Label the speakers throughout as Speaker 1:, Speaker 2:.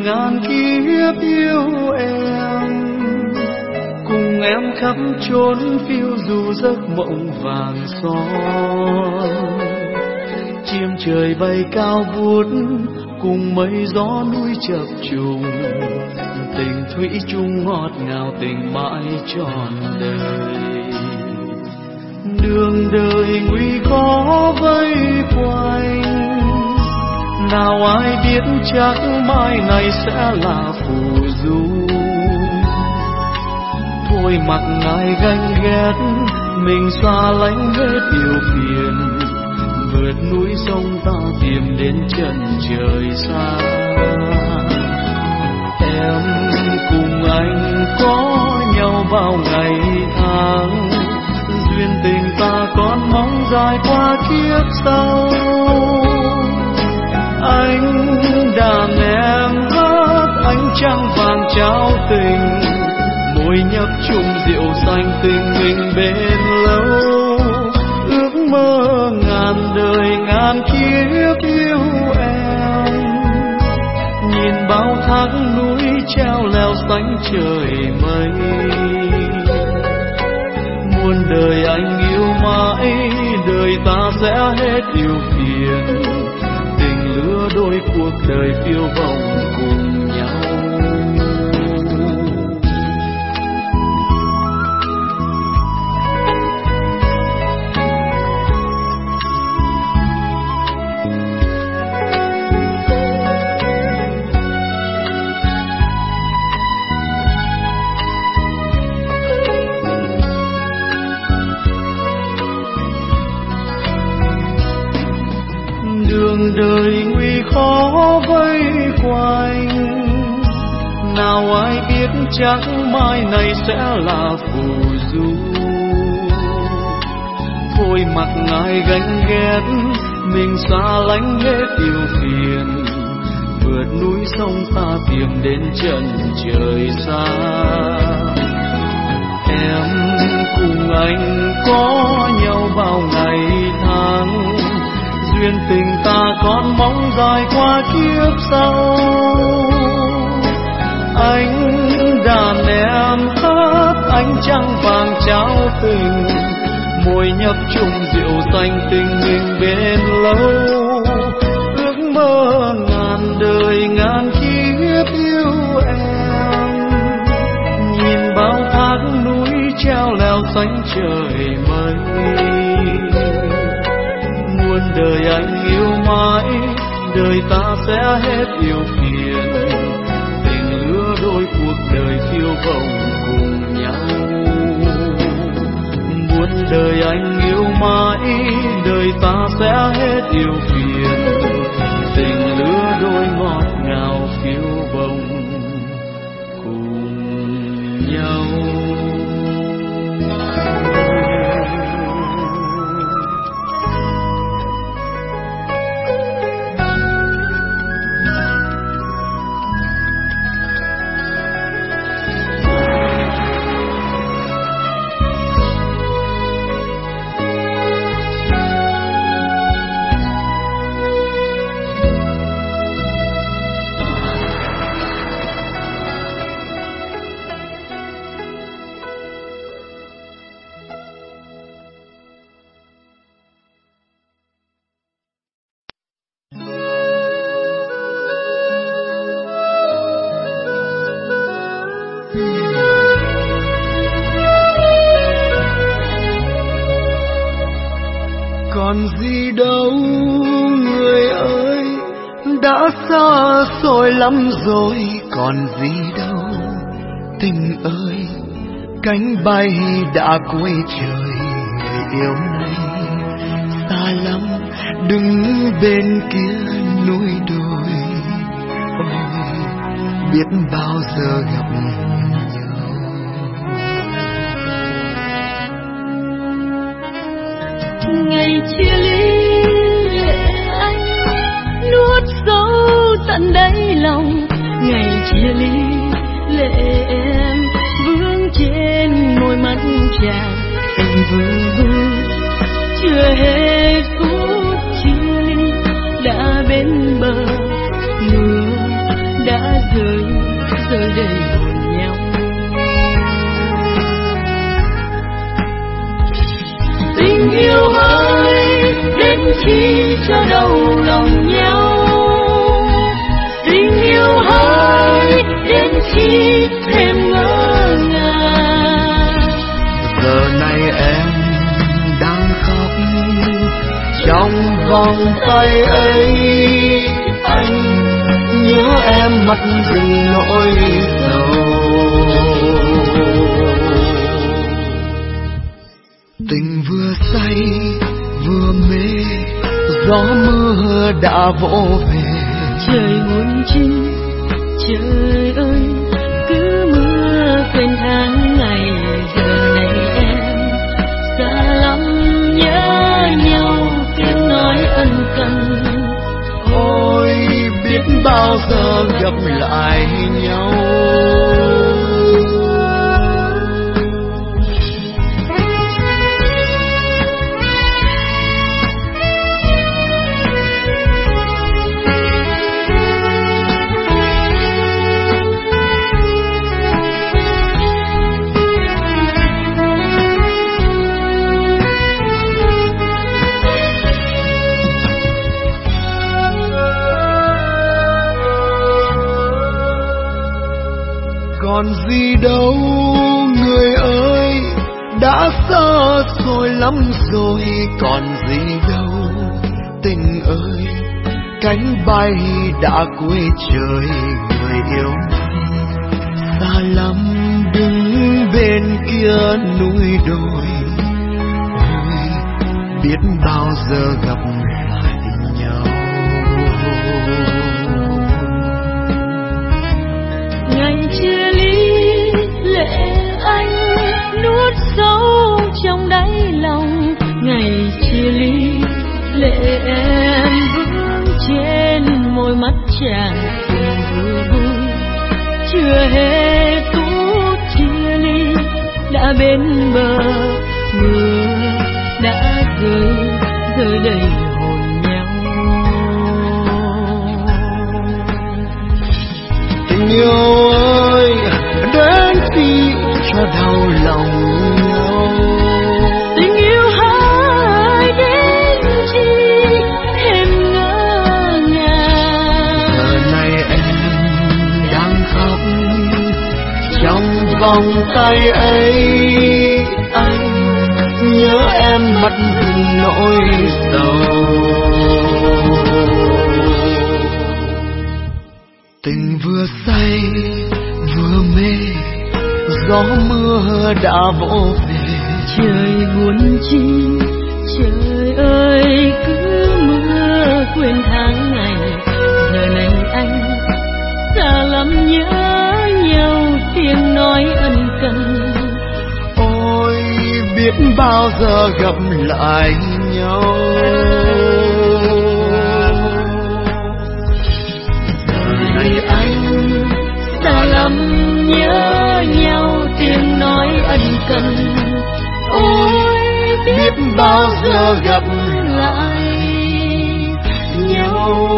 Speaker 1: ngàn kiếp yêu em, cùng em khắp chốn phiêu du giấc mộng vàng son. Chim trời bay cao vút cùng mây gió núi chập trùng, tình thủy chung ngọt ngào tình mãi trọn đời. Đường đời nguy khó vây quanh, nào ai biết chắc mai này sẽ là phù du. Thôi mặc ngại ganh ghét, mình xa lánh hết điều phiền, vượt núi sông ta tìm đến chân trời xa. Em cùng anh có nhau bao ngày tháng, duyên tình ta còn mong dài qua kiếp sau. Anh đàn em hát ánh trăng vàng trao tình, môi nhấp chung rượu xanh tình mình bên lâu. Ước mơ ngàn đời ngàn kiếp yêu em, nhìn bao tháng núi treo leo sánh trời mây. Muôn đời anh yêu mãi, đời ta sẽ hết yêu phiền, tình lứa đôi cuộc đời phiêu bồng cùng nhau. Đời nguy khó vây quanh, nào ai biết chắc mai này sẽ là phù du. Thôi mặc ngại ganh ghét, mình xa lánh hết yêu phiền, vượt núi sông ta tìm đến chân trời xa. Em cùng anh có nhau bao ngày tháng, duyên tình ta còn mong dài qua kiếp sau. Anh đàn em hát ánh trăng vàng trao tình, môi nhấp chung rượu xanh tình mình bên lâu. Ước mơ ngàn đời ngàn kiếp yêu em, nhìn bao tháng núi treo leo sánh trời mây. Muôn đời anh yêu mãi, đời ta sẽ hết yêu phiền, tình lứa đôi cuộc đời phiêu bồng cùng nhau. Muôn đời anh yêu mãi, đời ta sẽ hết yêu phiền, tình lứa đôi ngọt ngào phiêu bồng cùng nhau.
Speaker 2: Còn gì đâu người ơi, đã xa xôi lắm rồi. Còn gì đâu tình ơi, cánh bay đã cuối trời. Người yêu này xa lắm, đứng bên kia núi đồi. Ôi biết bao giờ gặp nhau.
Speaker 3: Ngày chia ly lệ anh nuốt sâu tận đáy lòng. Ngày chia ly lệ em vương trên môi mắt chàng. Tình vương chưa hết phút chia ly, đã bên bờ mưa đã rơi chi cho đau lòng nhau. Tình yêu hỡi đến chi thêm ngỡ ngàng.
Speaker 2: Giờ này em đang khóc trong vòng tay ấy, anh nhớ em mắt rừng nỗi sầu. Tình vừa say vừa mê, gió mưa đã vỗ về.
Speaker 3: Trời muôn chi, trời ơi, cứ mưa quên tháng ngày. Giờ này em xa lắm, nhớ nhau tiếng nói ân cần.
Speaker 2: Ôi biết bao giờ gặp lại nhau. Còn gì đâu người ơi, đã xa xôi lắm rồi. Còn gì đâu tình ơi, cánh bay đã cuối trời. Người yêu xa lắm đứng bên kia núi đồi. Ôi biết bao giờ gặp lại nhau.
Speaker 3: Ngày chia ly lệ anh nuốt sâu trong đáy lòng. Ngày chia ly lệ em vương trên môi mắt chàng vừa vui. Chưa hề phút chia ly đã bên bờ, mưa đã rơi rơi đầy hồn nhau.
Speaker 2: Tình yêu ơi đến khi cho đau lòng nhau.
Speaker 3: Tình yêu hỡi đến chi thêm ngỡ ngàng.
Speaker 2: Giờ này em đang khóc trong vòng tay ấy, anh nhớ em mắt rừng nỗi sầu. Tình vừa say vừa mê, gió mưa đã vỗ về.
Speaker 3: Trời buồn chi, trời ơi, cứ mưa quên tháng ngày. Giờ này anh xa lắm, nhớ nhau tiếng nói ân cần.
Speaker 2: Ôi biết bao giờ gặp lại nhau.
Speaker 3: Giờ này anh xa lắm, nhớ nhau tiếng nói ân cần. Ôi biết bao giờ gặp lại nhau.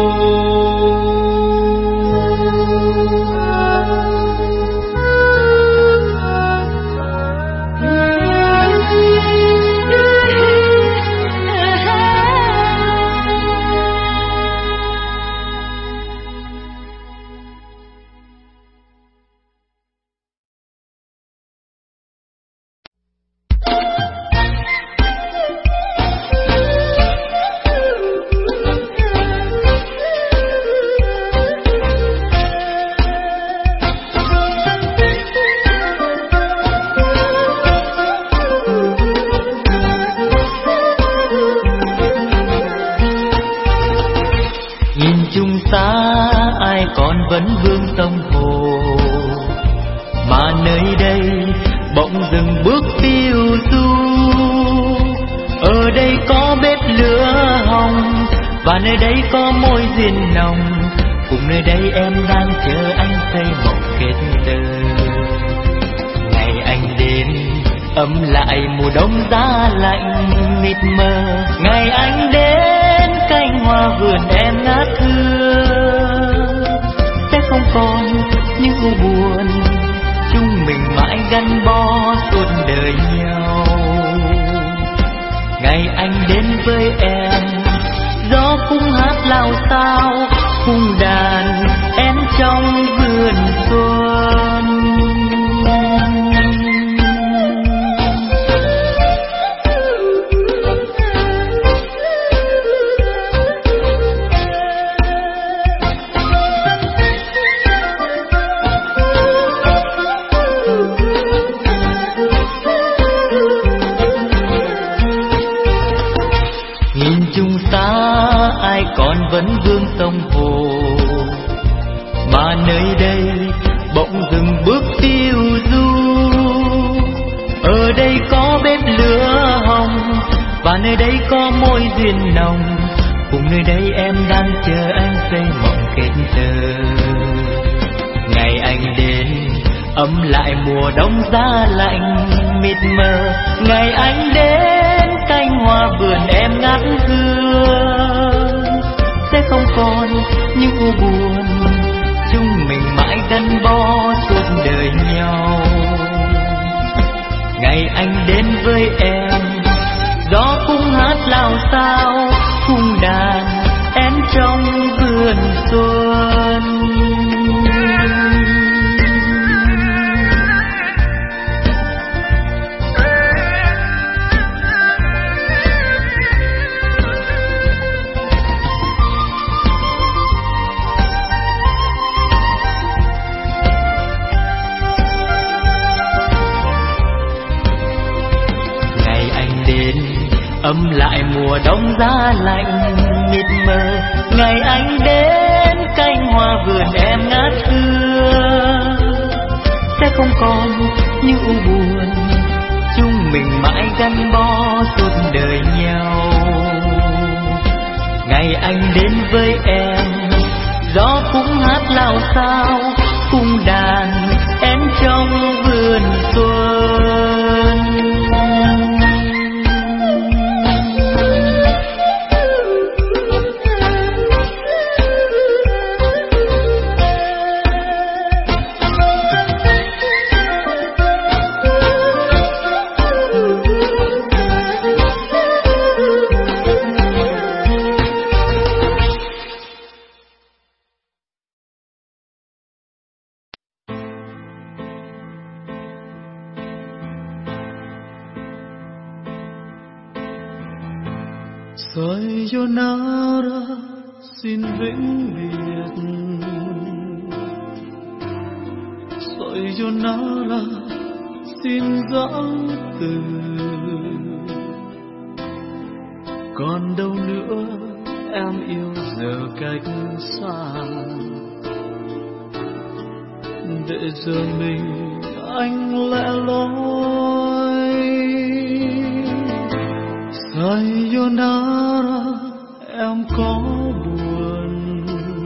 Speaker 1: vẫn vương sông hồ, mà nơi đây bỗng dừng bước phiêu du. Ở đây có bếp lửa hồng, và nơi đây có môi duyên nồng, cùng nơi đây em đang chờ anh xây một kết tơ. Ngày anh đến ấm lại mùa đông giá lạnh mịt mờ, ngày anh đến cánh hoa vườn em ngát hương, sẽ không còn những u buồn, chúng mình mãi gắn bó suốt đời nhau. Ngày anh đến với em vẫn vương sông hồ. Mà nơi đây bỗng dừng bước tiêu du. Ở đây có bếp lửa hồng, và nơi đây có môi duyên nồng. Cùng nơi đây em đang chờ anh xây mộng kết tơ. Ngày anh đến ấm lại mùa đông giá lạnh mịt mờ. Ngày anh đến cánh hoa vườn em ngát hương. Sẽ không còn những u buồn, chúng mình mãi gắn bó suốt đời nhau. Ngày anh đến với em, gió cũng hát lao sao khung đàn em trong vườn xuân. Ấm lại mùa đông giá lạnh mịt mờ. Ngày anh đến cánh hoa vườn em ngát hương. Sẽ không còn những u buồn, chúng mình mãi gắn bó suốt đời nhau. Ngày anh đến với em, gió cũng hát lao sao khung đàn em trong vườn xuân.
Speaker 2: Sayonara xin vĩnh biệt. Sayonara xin giã từ. Còn đâu nữa em yêu giờ cách xa. Để giờ mình anh lẻ loi. Sayonara em có buồn.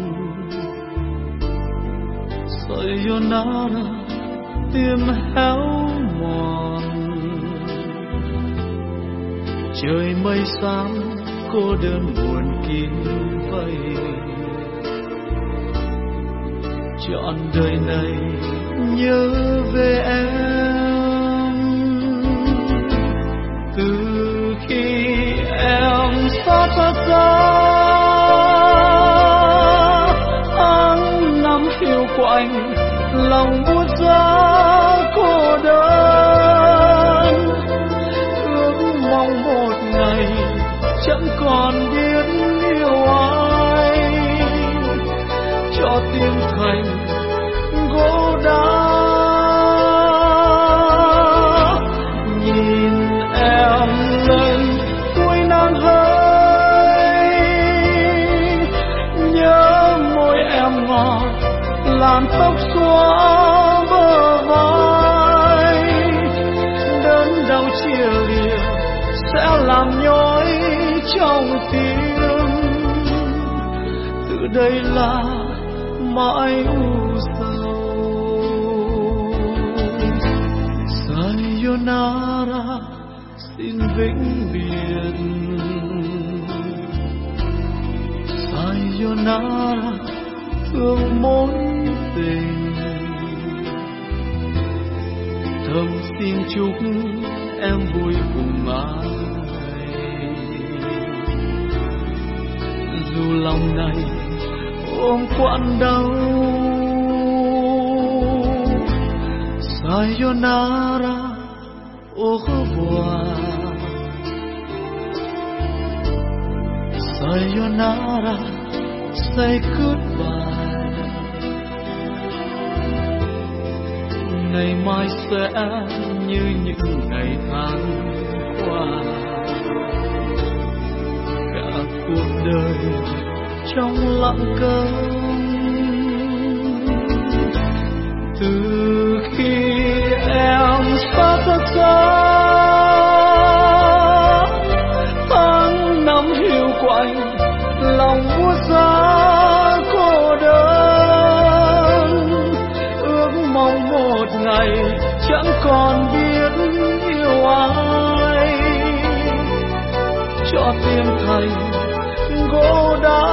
Speaker 2: Sayonara tim héo mòn. Trời mây xám cô đơn buồn kín vây. Trọn đời này nhớ về em. Từ khi em xa thật xa, tháng năm hiu quạnh lòng buốt giá cô đơn. Ước mong một ngày chẳng còn biết yêu ai, cho tim thành gỗ đá. Nhìn em lên cuối nắng hơi, nhớ môi em ngọt làn tóc xóa bờ vai. Đớn đau chia lìa sẽ làm nhói trong tim. Từ đây là mãi u sầu. Sayonara xin vĩnh biệt. Sayonara thương mối tình. Thầm xin chúc em vui cùng ai. Dù lòng này ôm quặn đau. Sayonara au revoir. Sayonara say goodbye. Ngày mai sẽ như những ngày tháng qua. Cả cuộc đời
Speaker 1: lặng câm. Từ khi em xa thật xa, tháng năm hiu quạnh lòng buốt giá cô đơn, ước mong một ngày chẳng còn biết yêu ai, cho tim thành gỗ đá.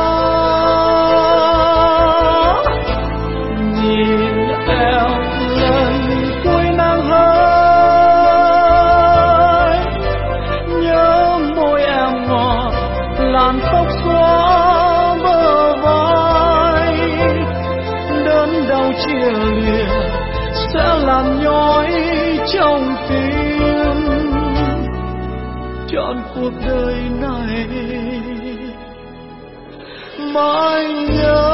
Speaker 1: Nhìn em lần cuối nắng hơi, nhớ môi em ngọt làn tóc xóa bờ vai, đớn đau chia lìa sẽ làm nhói trong tim, trọn cuộc đời này mãi nhớ.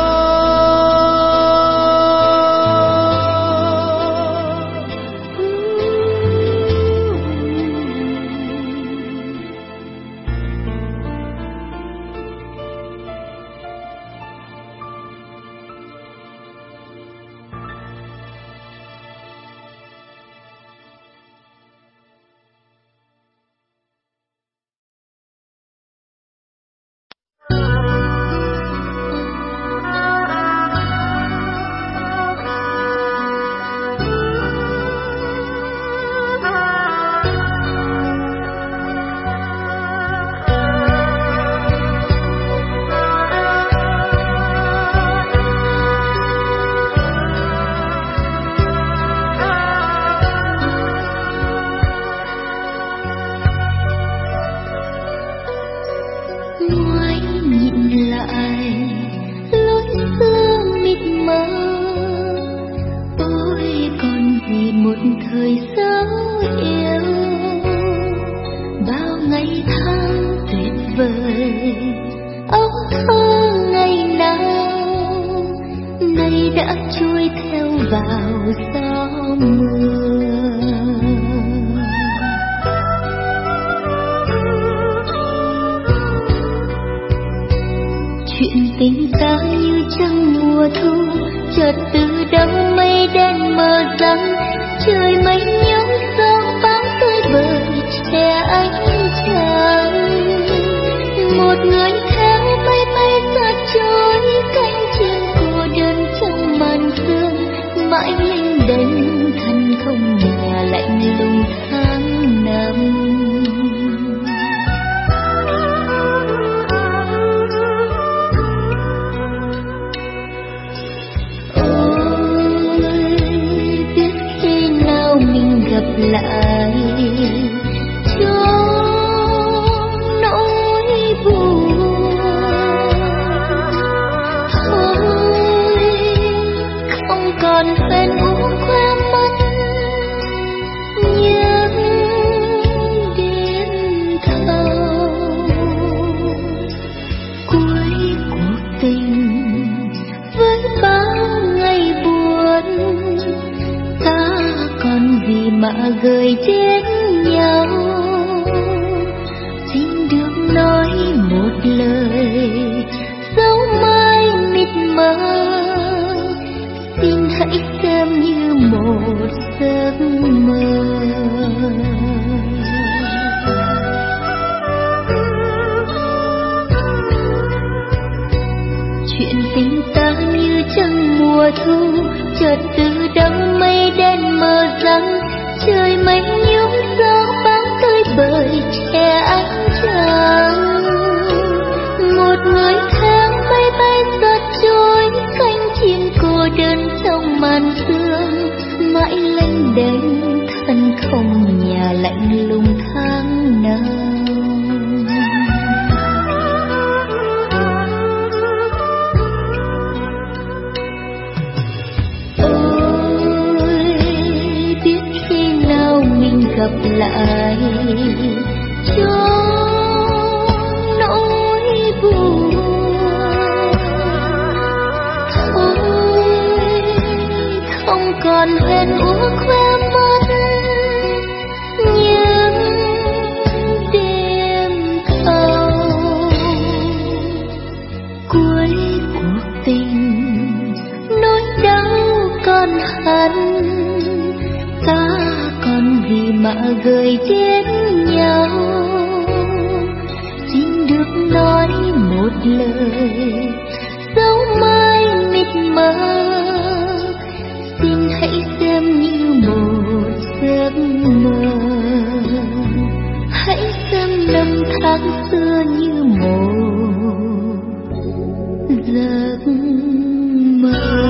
Speaker 3: cuối cuộc thời đến nhau. Xin được nói một lời dẫu mai mịt mờ, xin hãy xem như một giấc mơ. Hãy xem năm tháng xưa như một giấc mơ.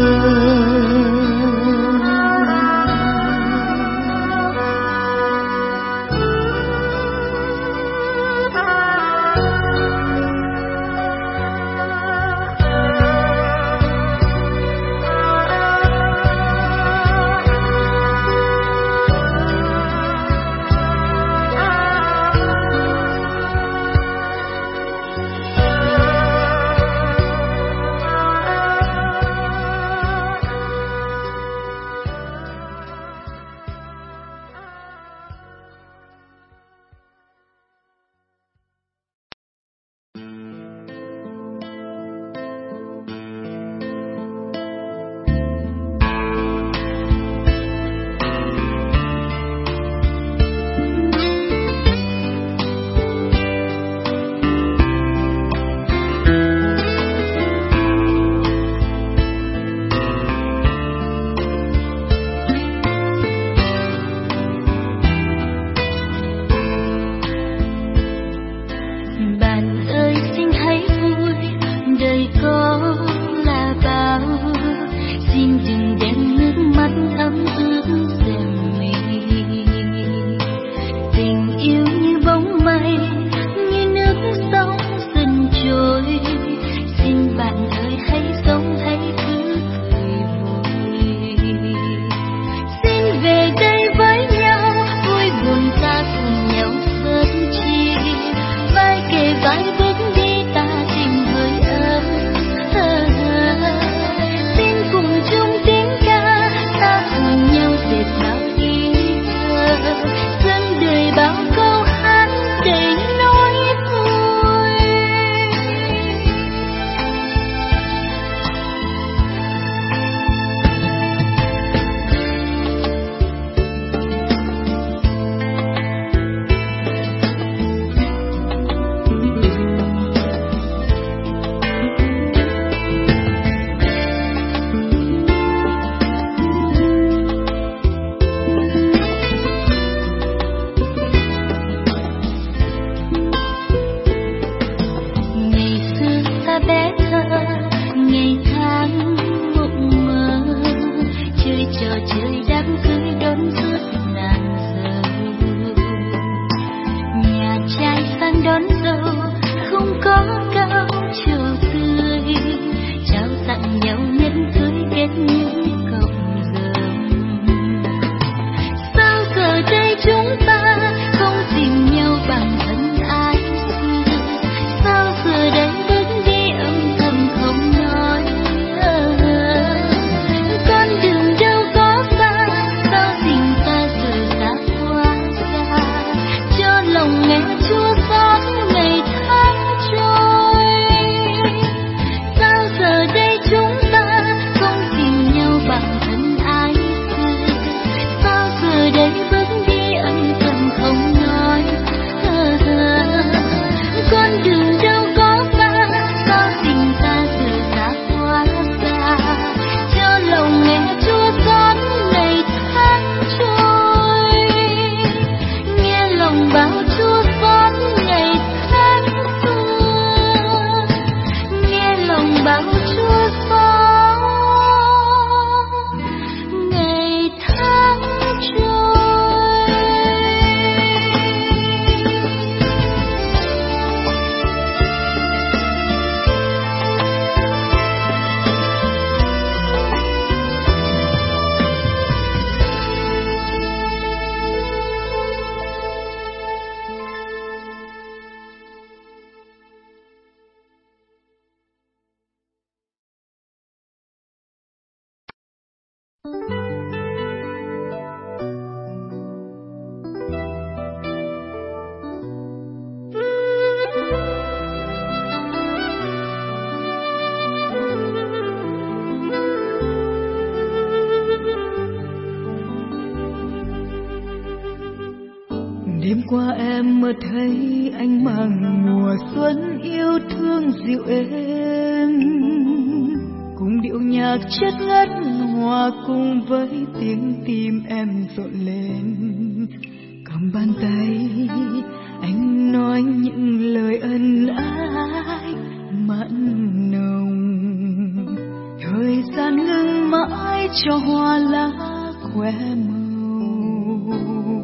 Speaker 3: Đêm qua em mơ thấy anh mang mùa xuân yêu thương dịu êm, cùng điệu nhạc chất ngất hòa cùng với tiếng tim em rộn lên. Cầm bàn tay anh nói những lời ân ái mặn nồng, thời gian ngừng mãi cho hoa lá khoe màu.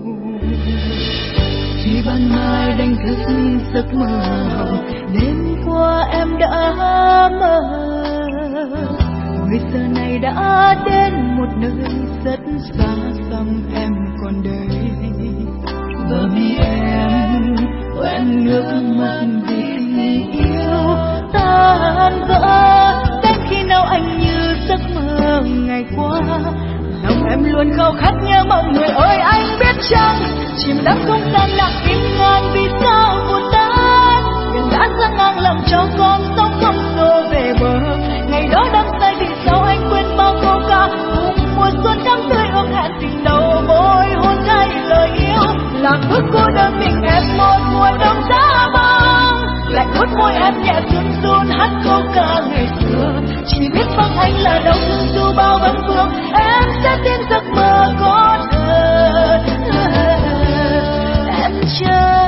Speaker 3: Khi ban mai đánh thức giấc mơ đêm qua em đã mơ, người giờ này đã đến một nơi rất xa xăm em còn đây. Bờ mi em quen nước mắt vì tình yêu tan vỡ. Đến khi nào anh như giấc mơ ngày qua, lòng em luôn khao khát nhớ mong người ơi anh biết chăng, chìm đắm không gian lặng im ngàn vì sao buồn tan. Biển đã sang ngang lòng cho con sóng không xô về bờ, ngày đó đắm say vì sao anh quên bao câu ca cùng mùa xuân đắm tươi ước hẹn tình đầu môi hôn thay lời yêu. Lạc bước cô đơn mình em một mùa đông giá băng, lạnh buốt môi em nhẹ run run hát câu ca ngày xưa. Chỉ biết vắng anh là đau thương dù bao vấn vương, em sẽ tin giấc mơ có thật. Em chờ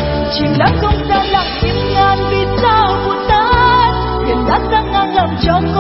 Speaker 3: cho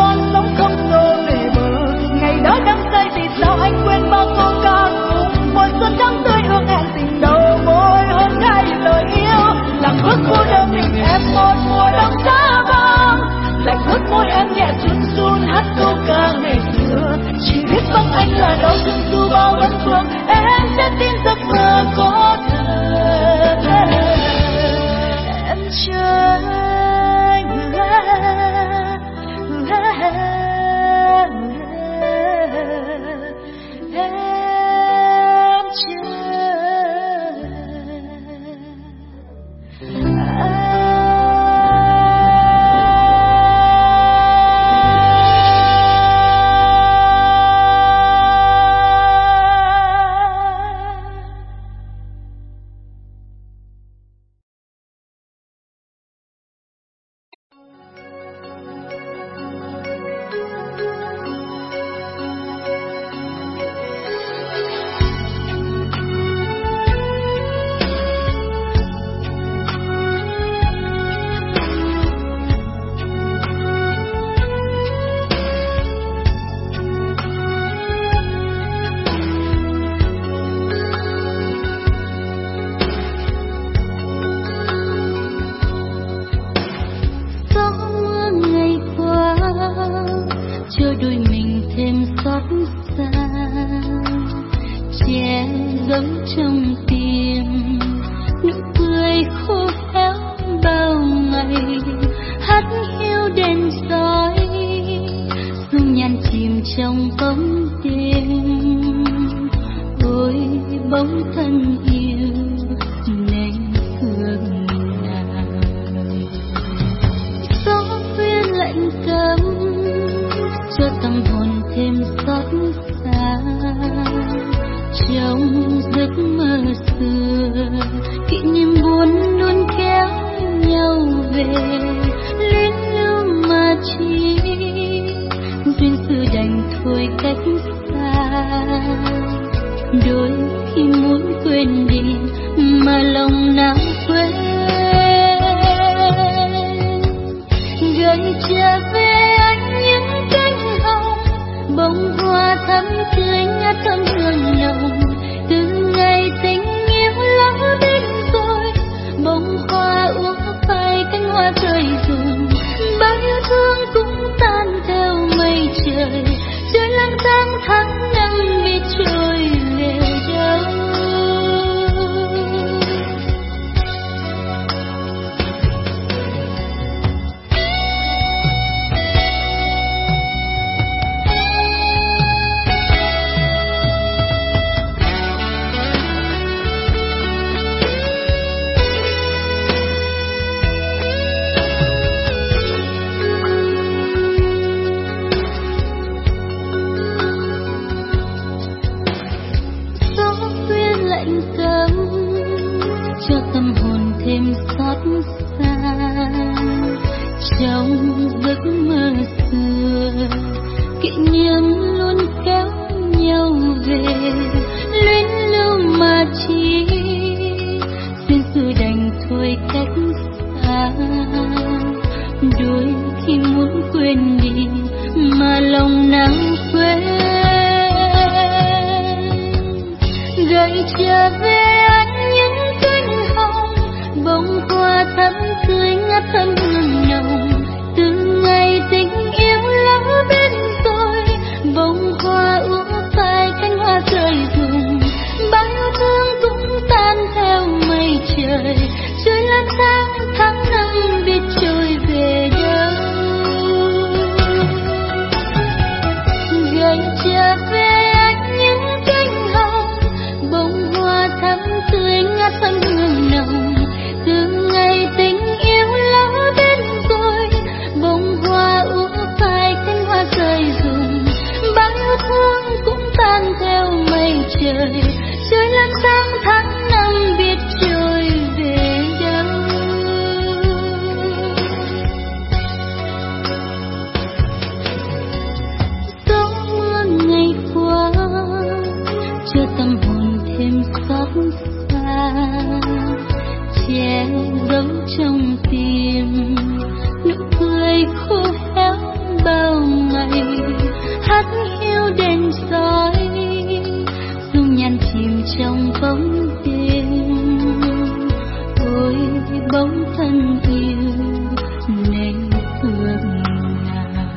Speaker 3: trong tim, nụ cười khô héo bao ngày hắt hiu đèn soi, dung nhan chìm trong bóng đêm. Ôi bóng thân yêu nên thương nàng, gió khuyên lạnh cấm cho tâm hồn thêm xót xa. Trong giấc mơ xưa, kỷ niệm buồn luôn kéo nhau về, luyến lưu mà chi duyên sự đành thôi cách xa. Đôi khi muốn quên đi mà lòng nào quên, gợi trở về anh những cánh hồng, bông hoa thắm tươi ngát thơm hương nồng. Từ ngày tình yêu lỡ đến rồi, bông hoa úa phai cánh hoa rơi rụng. Bao yêu thương cũng tan theo mây trời, trời lang thang tháng năm biết trôi về đâu. Cho tâm hồn thêm xót xa. Trong giấc mơ xưa, kỷ niệm luôn kéo nhau về, luyến lưu mà chi duyên sự đành thôi cách xa. Đôi khi muốn quên đi mà lòng nào quên, gợi trở về anh những cánh hồng, bông hoa thắm tươi ngát thơm hương nồng. Từ ngày tình yêu lỡ bên rồi, bông hoa úa phai cánh hoa rơi rụng. Bao yêu thương cũng tan theo mây trời, trời lang thang tháng năm biết trôi về đâu. Gợi trở về anh những cánh hồng, bông hoa thắm tươi ngát thơm hương nồng. Từ ngày tình yêu lỡ đến rồi, bông hoa úa phai cánh hoa rơi rụng. Bao yêu thương cũng tan theo mây trời, trời lang thang tháng năm biết trôi về đâu. Gió mưa ngày qua cho tâm hồn thêm xót xa, che giấu trong tim nụ cười khô héo bao ngày hắt hiu đèn soi, dung nhan chìm trong bóng đêm. Ôi bóng thân yêu nên thương nàng.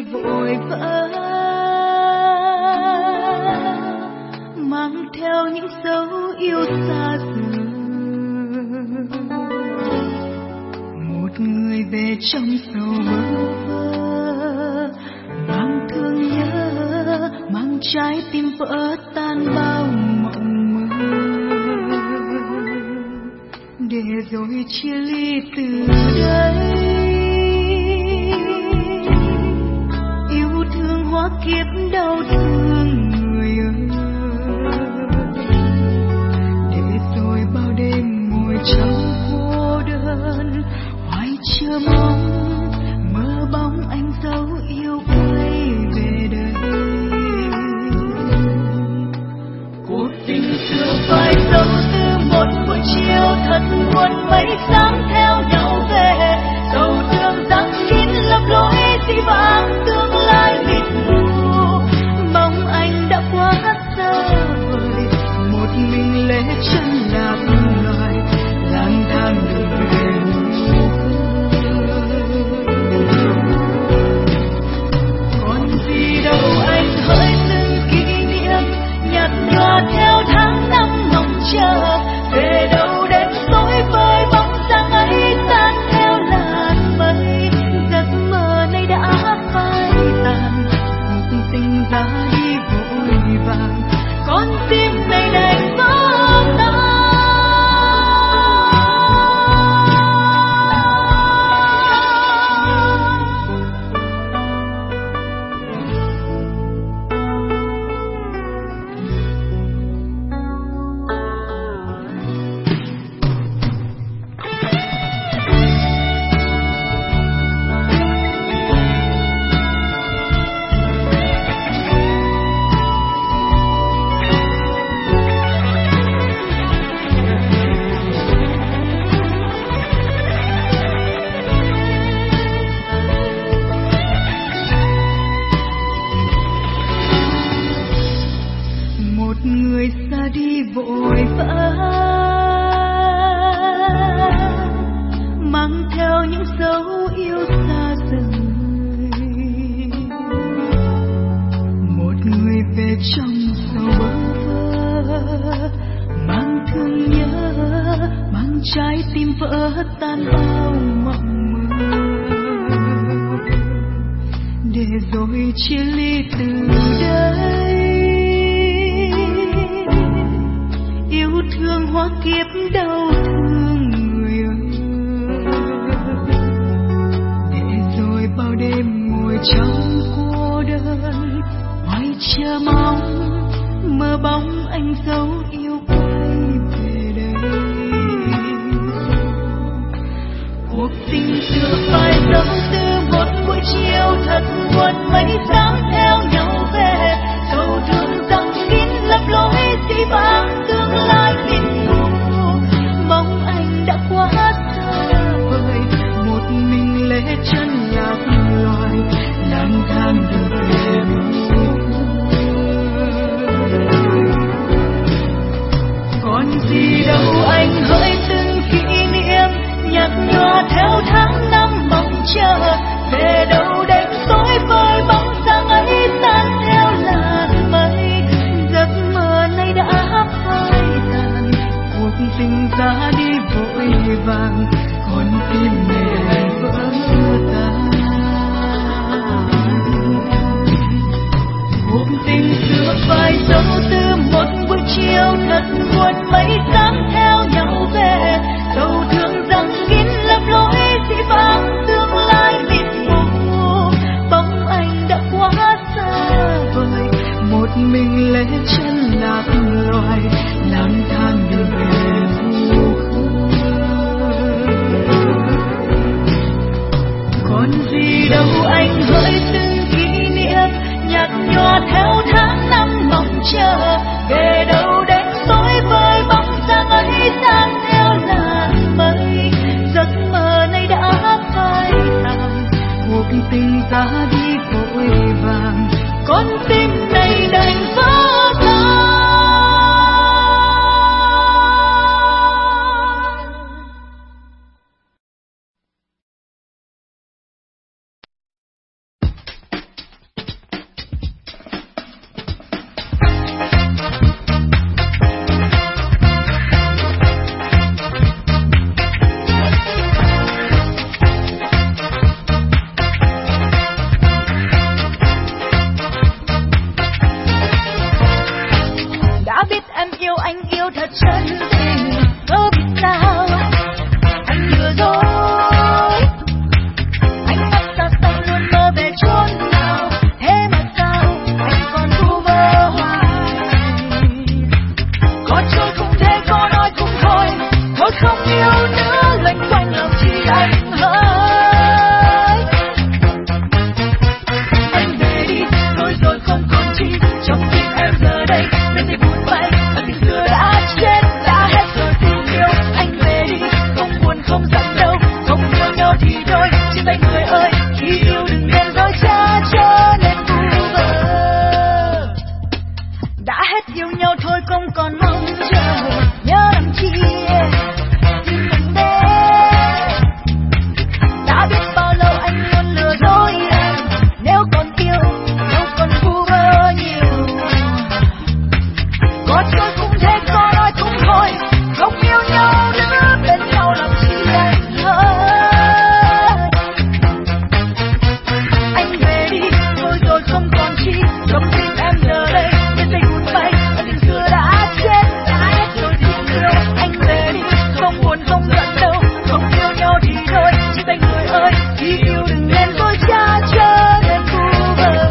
Speaker 3: vội vã, mang theo những dấu yêu xa xưa. Một người về trong sầu bơ vơ, mang thương nhớ, mang trái tim vỡ tan bao mộng mơ, để rồi chia ly từ đây. Yêu thương hóa kiếp đau thương người ơi, để rồi bao đêm ngồi trong cô đơn, hoài chờ mong mơ bóng anh dấu yêu quay về đây. Cuộc tình xưa phải dấu từ một buổi chiều thật buồn, mấy sáng theo nhau về, sầu thương răng kín lấp lối dĩ vãng tương lai mịt mù. Bóng anh đã quá xa vời, một mình lê chân lạc loài, lang thang đường về mù còn gì đâu anh hỡi từng kỷ niệm nhạt nhòa theo tháng năm mong chờ, về đâu đến tối vơi bóng dáng ấy tan theo làn mây. Giấc mơ này đã phai tàn, cuộc tình ra đi vội vàng, con tim này đành vỡ tan. Vội vã mang theo những dấu yêu xa rời, một người về trong sầu bơ vơ, mang thương nhớ, mang trái tim vỡ tan bao mộng mơ, để rồi chia ly từ đây. Yêu thương hóa kiếp đau thương người ơi, để rồi bao đêm ngồi trong cô đơn, hoài chờ mong mơ bóng anh dấu yêu quay về đây. Cuộc tình xưa phải dấu từ một buổi chiều thật buồn, mấy sáng theo nhau về, sầu thương răng kín lấp lối dĩ vãng tương lai mịt mù. Bóng anh đã quá xa vời, một mình lê chân lạc loài, lang thang đường về mù. Còn gì đâu anh hỡi từng kỷ niệm nhạt nhòa theo tháng năm mong chờ, về đâu đến tối vơi bóng dáng ấy tan theo làn mây. Giấc mơ này đã phai tàn, cuộc tình ra đi vội vàng, con tim này vỡ tan. Cuộc tình xưa phải dấu từ một buổi chiều thật buồn, mấy sáng theo nhau về, sầu thương răng kín lấp lối dĩ vãng tương lai mịt mù. Bóng anh đã quá xa vời, một mình lê chân lạc loài, lang thang đường về mù khơi. Còn gì đâu anh hỡi từng kỷ niệm nhạt nhòa theo tháng năm mong chờ, về đâu đến tối vơi bóng dáng ấy tan theo làn mây. Giấc mơ này đã phai tàn, cuộc tình ra đi vội vàng, con tim này đành vỡ tan. chân tình, có biết sao anh lừa dối. Anh mắt xa xăm luôn mơ về chốn nào, thế mà sao anh còn vu vơ hoài. Có trôi không thể, có nói cũng thôi, thôi không yêu nữa, loanh quanh lòng chỉ anh hỡi. Anh về đi, thôi rồi không còn chi trong tim em giờ đây, bên tay buồn bay và tình xưa đã chết, đã hết rồi tình yêu. Anh về đi, không buồn không giận đâu, không yêu nhau thì thôi, chia tay người ơi, khi yêu đừng nên dối trá trở nên vu vơ. Đã hết yêu nhau thôi không còn mong chờ, nhớ làm chi tim mình đến. Đã biết bao lâu anh luôn lừa dối em, nếu còn yêu, nếu còn vu vơ nhiều. Có trôi cũng thế, có nói cũng thôi, không yêu nhau nữa, bên nhau làm chi anh hỡi. Anh về đi, thôi rồi không còn chi trong tim em giờ đây, bên tay buồn bay và tình xưa đã chết, đã hết rồi tình yêu. Anh về đi, không buồn không giận đâu, không yêu nhau thì thôi, chia tay người ơi, khi yêu đừng nên dối trá trở nên vu vơ.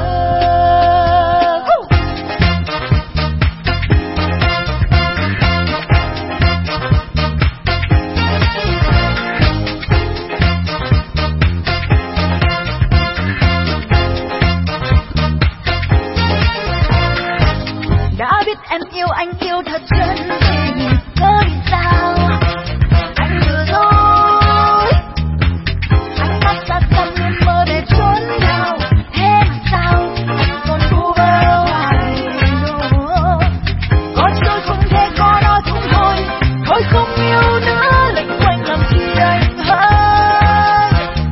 Speaker 3: Đã biết em yêu anh yêu thật chân tình, có vì sao anh lừa dối. Anh mắt xa xăm luôn mơ về chốn nào, thế mà sao anh còn vu vơ hoài. Có trôi không thể, có nói cũng thôi, thôi không yêu nữa, loanh quanh làm chi anh hỡi.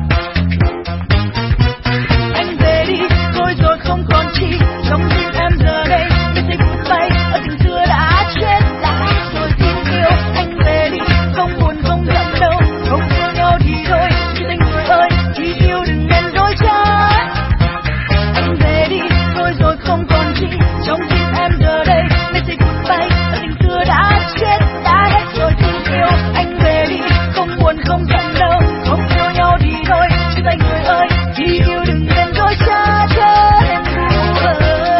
Speaker 3: Anh về đi, thôi rồi không còn chi trong tim em giờ đây, bên tay buồn bay ở tình xưa đã chết, đã hết rồi tình yêu. Anh về đi, không buồn không giận đâu, không yêu nhau thì thôi, chia tay người ơi, khi yêu đừng nên dối trá. Anh về đi, thôi rồi không còn chi trong tim em giờ đây, bên tay buồn bay ở tình xưa đã chết, đã hết rồi tình yêu. Anh về đi, không buồn không giận đâu, không yêu nhau thì thôi, chia tay người ơi, khi yêu đừng nên dối trá trở nên vu vơ.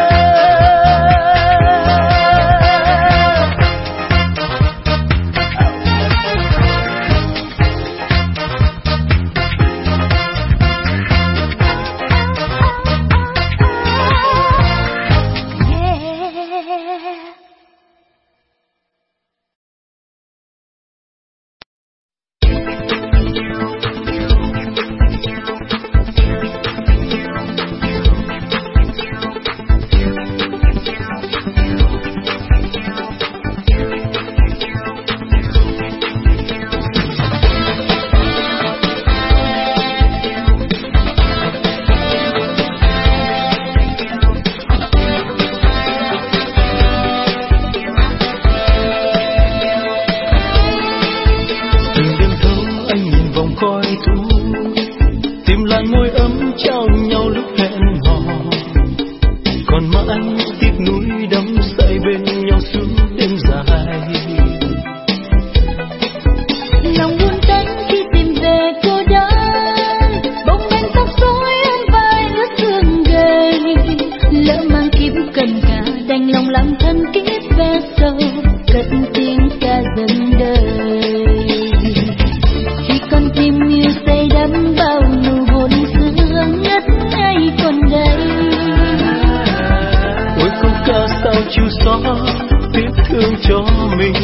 Speaker 1: Từng đêm thâu anh nhìn vòng khói thu, tìm lại môi ấm trao nhau lúc hẹn hò. Còn mãi tiếc nuối đắm say bên nhau suốt đêm dài.
Speaker 3: Lòng buồn tênh khi tìm về cô đơn, bồng bềnh tóc rối ôm vai ướt sương gầy. Lỡ mang kiếp cần cả, đành lòng làm thân kiếp ve sầu, cất tiếng ca dần đời. Khi con tim yêu say đắm bao nụ hôn xưa ngất ngây còn đây.
Speaker 1: Ôi câu ca sao chịu xóa tiếc thương cho mình.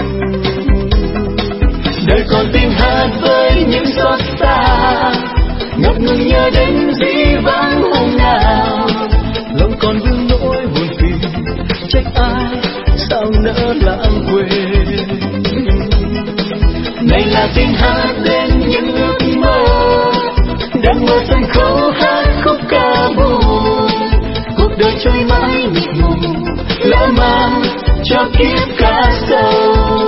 Speaker 1: Đời còn tim hát với những xót xa, ngập ngừng nhớ đến dĩ vãng hôm nào. Lòng còn vương nỗi buồn phiền, trách ai sao nỡ lãng quên. Này là tiếng hát đến những ước mơ, đang mơ sân khấu hát khúc ca buồn. Cuộc đời trôi mãi mịt mù, lỡ mang cho kiếp cá sấu.